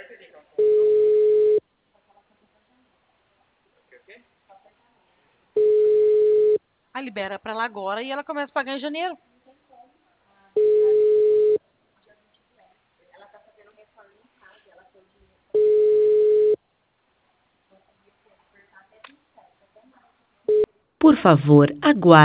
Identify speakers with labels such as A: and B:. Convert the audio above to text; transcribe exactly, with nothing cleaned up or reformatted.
A: Ah, libera pra ela agora e ela começa a pagar em janeiro.
B: Por favor, aguarde.